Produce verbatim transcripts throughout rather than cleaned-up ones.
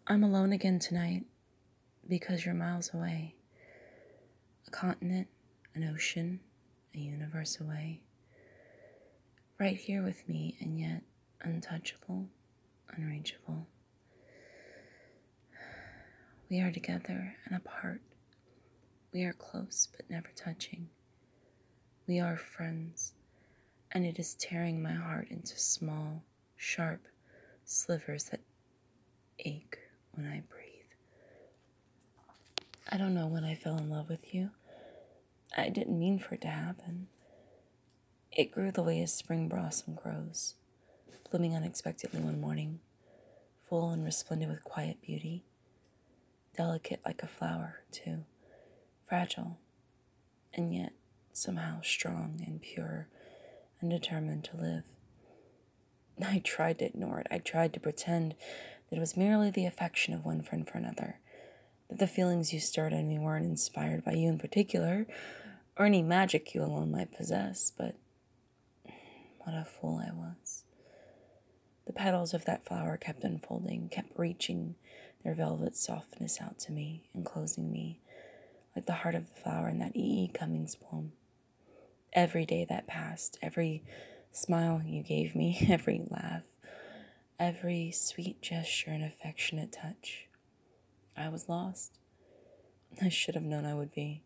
I'm alone again tonight because you're miles away. A continent, an ocean, a universe away. Right here with me, and yet untouchable, unreachable. We are together and apart. We are close but never touching. We are friends, and it is tearing my heart into small, sharp slivers that ache when I breathe. I don't know when I fell in love with you. I didn't mean for it to happen. It grew the way a spring blossom grows, blooming unexpectedly one morning, full and resplendent with quiet beauty, delicate like a flower, too, fragile, and yet somehow strong and pure and determined to live. I tried to ignore it. I tried to pretend that it was merely the affection of one friend for another, that the feelings you stirred in me weren't inspired by you in particular, or any magic you alone might possess, but what a fool I was. The petals of that flower kept unfolding, kept reaching their velvet softness out to me, enclosing me, like the heart of the flower in that E. E. Cummings poem. Every day that passed, every smile you gave me, every laugh, every sweet gesture and affectionate touch, I was lost. I should have known I would be.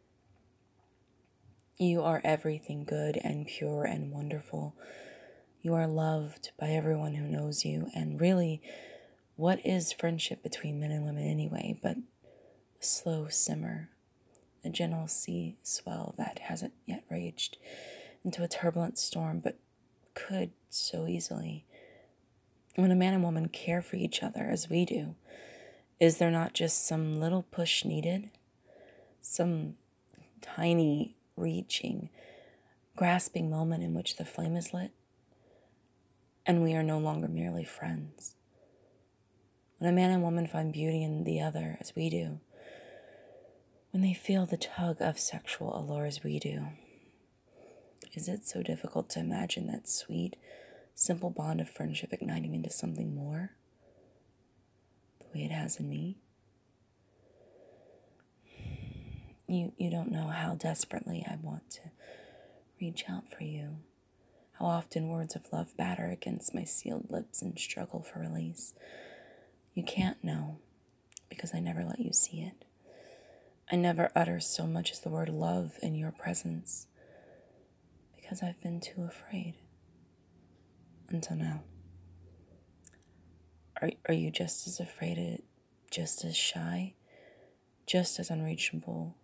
You are everything good and pure and wonderful. You are loved by everyone who knows you, and really, what is friendship between men and women anyway but a slow simmer, a gentle sea swell that hasn't yet raged into a turbulent storm but could so easily? When a man and woman care for each other as we do, is there not just some little push needed? Some tiny, reaching, grasping moment in which the flame is lit, and we are no longer merely friends. When a man and woman find beauty in the other as we do, when they feel the tug of sexual allure as we do, is it so difficult to imagine that sweet, simple bond of friendship igniting into something more, the way it has in me? You, you don't know how desperately I want to reach out for you, how often words of love batter against my sealed lips and struggle for release. You can't know, because I never let you see it. I never utter so much as the word love in your presence, because I've been too afraid. Until now. Are, are you just as afraid, just as shy, just as unreachable,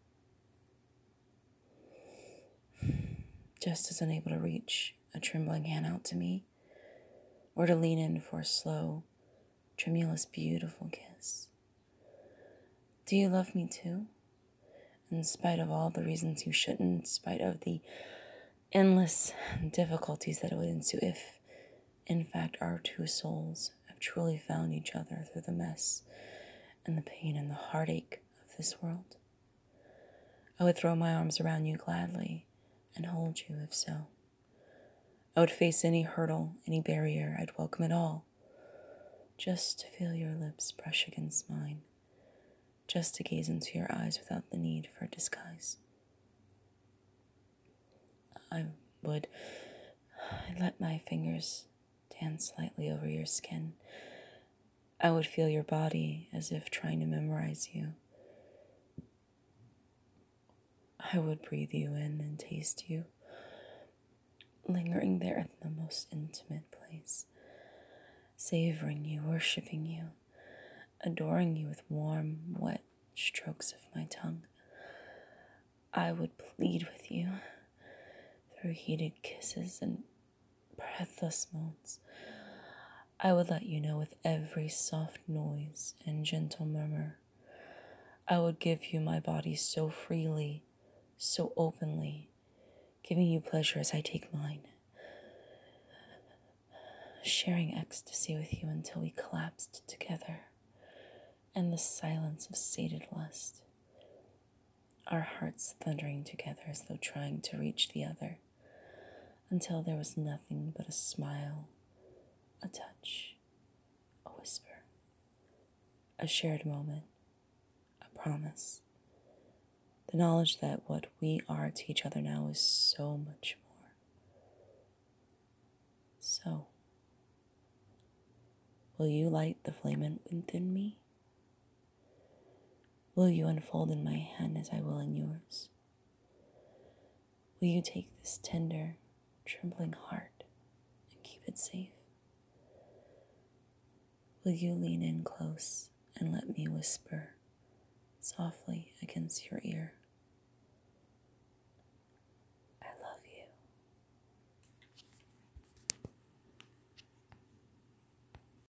just as unable to reach a trembling hand out to me, or to lean in for a slow, tremulous, beautiful kiss? Do you love me too? In spite of all the reasons you shouldn't, in spite of the endless difficulties that would ensue if, in fact, our two souls have truly found each other through the mess and the pain and the heartache of this world? I would throw my arms around you gladly and hold you if so. I would face any hurdle, any barrier. I'd welcome it all, just to feel your lips brush against mine, just to gaze into your eyes without the need for a disguise. I would I'd let my fingers dance lightly over your skin. I would feel your body as if trying to memorize you. I would breathe you in and taste you, lingering there in the most intimate place, savoring you, worshiping you, adoring you with warm, wet strokes of my tongue. I would plead with you through heated kisses and breathless moans. I would let you know with every soft noise and gentle murmur. I would give you my body so freely, so openly, giving you pleasure as I take mine, sharing ecstasy with you until we collapsed together in the silence of sated lust, our hearts thundering together as though trying to reach the other, until there was nothing but a smile, a touch, a whisper, a shared moment, a promise. The knowledge that what we are to each other now is so much more. So, will you light the flame within me? Will you unfold in my hand as I will in yours? Will you take this tender, trembling heart and keep it safe? Will you lean in close and let me whisper softly against your ear?